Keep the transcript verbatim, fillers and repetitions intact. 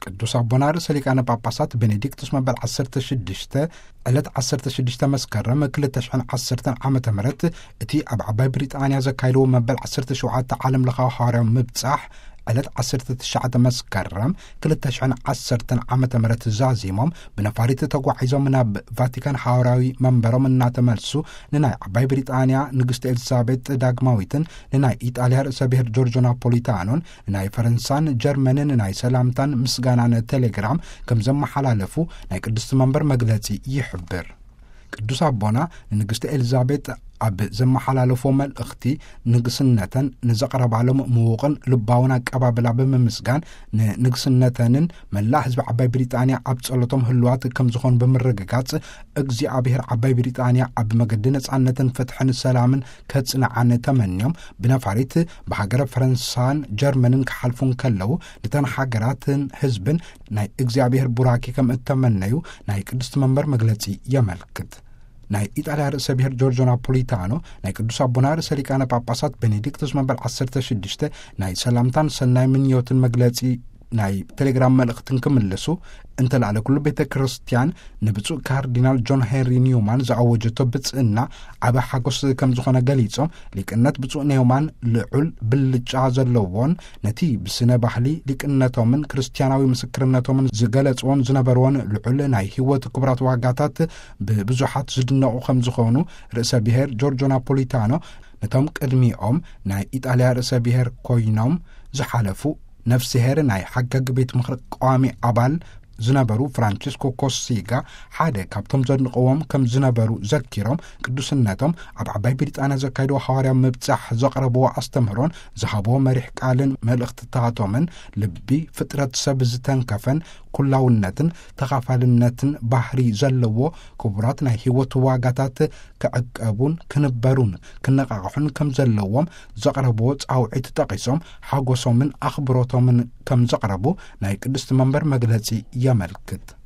ቅዱስ አቡነ ርእሰ ሊቃነ ጳጳሳት ቤኔዲክቱስ መበል ዓሰርተ ሽዱሽተ ዕለት ዓሰርተ ሽዱሽተ መስከረም ክልተ ሽሕን ዓሰርተ ዓመተ ምህረት እቲ ኣብ ዓባይ ብሪጣንያ ዘካይድዎ መበል ዓሰርተ ሸውዓተ ዓለም ለኻዊ ሐዋርያዊ ምብጻሕ ዕለት ዓሰርተ ትሽዓተ መስከረም ክልተ ሽሕን ዓሰርተ ዓመተ ምህረት ዛዚሞም ብነፋሪት ተጓዒዞም ናብ ቫቲካን ሐዋርያዊ መንበሮም እናተመልሱ ንናይ ዓባይ ብሪጣንያ ንግስቲ ኤልሳቤጥ ዳግማዊትን ንናይ ኢጣልያ ርእሰ ብሔር ጆርጆ ናፖሊታኖን ንናይ ፈረንሳን ጀርመንን ናይ ሰላምታን ምስጋናን ቴሌግራም ከም ዘመሓላለፉ ናይ ቅድስቲ መንበር መግለጺ ይሕብር። ቅዱስ አቦና ንንግስቲ ኤልዛቤጥ ኣብ ዘመሓላለፎ መልእኽቲ ንግስነተን ንዘቐረባሎም ምዉቕን ልባውን ኣቀባብላ ብምምስጋን ንንግስነተንን መላእ ህዝቢ ዓባይ ብሪጣንያ ኣብ ጸሎቶም ህልዋት ከም ዝኾኑ ብምርግጋጽ እግዚኣብሔር ዓባይ ብሪጣንያ ኣብ መገዲ ነጻነትን ፍትሕን ሰላምን ከጽንዓን ተመንዮም ብነፋሪት ብሃገረ ፈረንሳን ጀርመንን ክሓልፉን ከለዉ ነተን ሃገራትን ህዝብን ናይ እግዚኣብሔር ቡራኪ ከም እተመነዩ ናይ ቅድስቲ መንበር መግለጺ የመልክት። ናይ ኢጣልያ ርእሰ ብሔር ጆርጆ ናፖሊታኖ ናይ ቅዱስ አቡነ ርእሰ ሊቃነ ጳጳሳት ቤኔዲክቱስ መበል ዓሰርተ ሽዱሽተ ናይ ሰላምታን ሰናይ ምንዮትን መግለጺ ናይ ቴሌግራም መልእኽትን ክምልሱ እንተላለ ኩሉ ቤተ ክርስቲያን ንብፁዕ ካርዲናል ጆን ሄንሪ ኒውማን ዝኣወጀቶ ብጽዕና ዓበ ሓጎስ ከም ዝኾነ ገሊጾም ሊቅነት ብፁዕ ኒውማን ልዑል ብልጫ ዘለዎን ነቲ ብስነ ባህሊ ሊቅነቶምን ክርስቲያናዊ ምስክርነቶምን ዝገለጽዎን ዝነበርዎን ልዑል ናይ ህይወት ክቡራት ዋጋታት ብብዙሓት ዝድነቑ ከም ዝኾኑ ርእሰ ብሔር ጆርጆ ናፖሊታኖ ነቶም ቅድሚኦም ናይ ኢጣልያ ርእሰ ብሔር ኮይኖም ዝሓለፉ ነፍሲሄር ናይ ሓጋግ ቤት ምኽሪ ቋሚ ኣባል ዝነበሩ ፍራንቺስኮ ኮሲጋ ሓደ ካብቶም ዘድንቕዎም ከም ዝነበሩ ዘኪሮም ቅዱስነቶም ኣብ ዓባይ ብሪጣንያ ዘካይድዎ ሐዋርያዊ ምብጻሕ ዘቕረብዎ ኣስተምህሮን ዝሃብዎ መሪሕ ቃልን መልእኽትታቶምን ልቢ ፍጥረት ሰብ ዝተንከፈን ኩላውነትን ተኻፋልነትን ባህሪ ዘለዎ ክቡራት ናይ ህይወት ዋጋታት ክዕቀቡን ክንበሩን ክነቃቕሑን ከም ዘለዎም ዘቕረብዎ ጻውዒት ጠቒሶም ሓጎሶምን ኣኽብሮቶምን ከም ዘቕረቡ ናይ ቅድስቲ መንበር መግለጺ የመልክት።